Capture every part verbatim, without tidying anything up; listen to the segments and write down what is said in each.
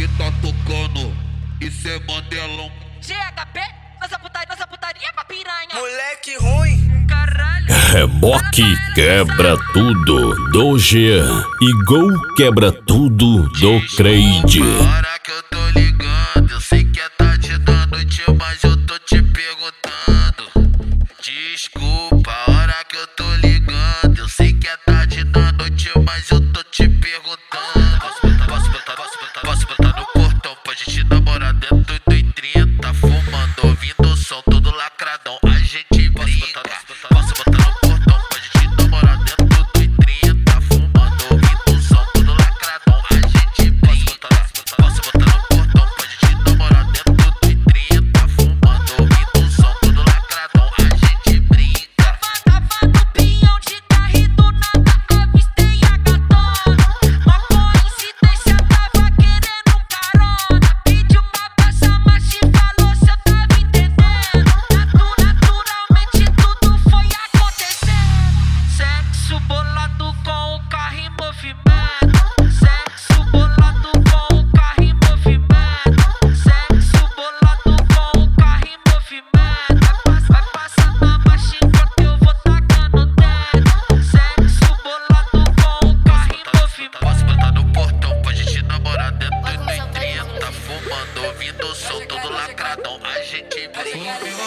que tá tocando. Isso é Mandelão. G H P, nossa putaria, nossa putaria pra piranha. Moleque ruim. Caralho. Reboque quebra tudo do Jean e Gol quebra tudo do Creide. A hora que eu tô ligando, eu sei que é tarde da noite, mas eu tô te perguntando. Desculpa, a hora que eu tô ligando, eu sei que é tarde da noite, mas eu tô te perguntando. Posso botar, posso botar, posso botar, posso botar no portão pra gente namorar dentro do I trinta, fumando, ouvindo o som todo lacradão, a gente brinca. Posso botar no portão pra gente namorar dentro do I trinta, fumando, ouvindo o som todo lacradão, a gente brinca. Posso botar no portão pra gente namorar dentro do I trinta, fumando, ouvindo o som todo lacradão, a gente brinca. Tava no pinhão de carro e do nada avistei a gatona. Uma coincidência, tava querendo um carona. Pediu uma baixa, mas te falou se eu tava entendendo. Natu- Naturalmente tudo foi acontecendo. Sexo bolado com o carro em movimento. Sexo bolado com o carro em movimento. Sexo bolado com o carro em movimento. Vai passando a marcha enquanto eu vou tacando o dedo. Sexo bolado com o carro em movimento. Posso botar no portão pra gente namorar dentro do I trinta, fumando, ouvindo o som todo lacradão, a gente brinca. Meu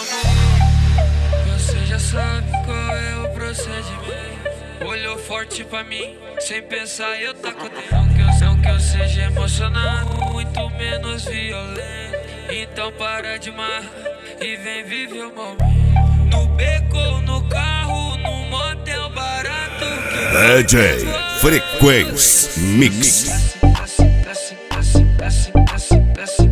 amor, você já sabe qual é o procedimento. Olhou forte pra mim, sem pensar eu taco dentro. Não que eu, não que eu seja emocionado, muito menos violento. Então para de marra e vem viver o momento. No beco ou no carro, num motel barato que D J Frequência Mix. desce, desce, desce, desce, desce, desce.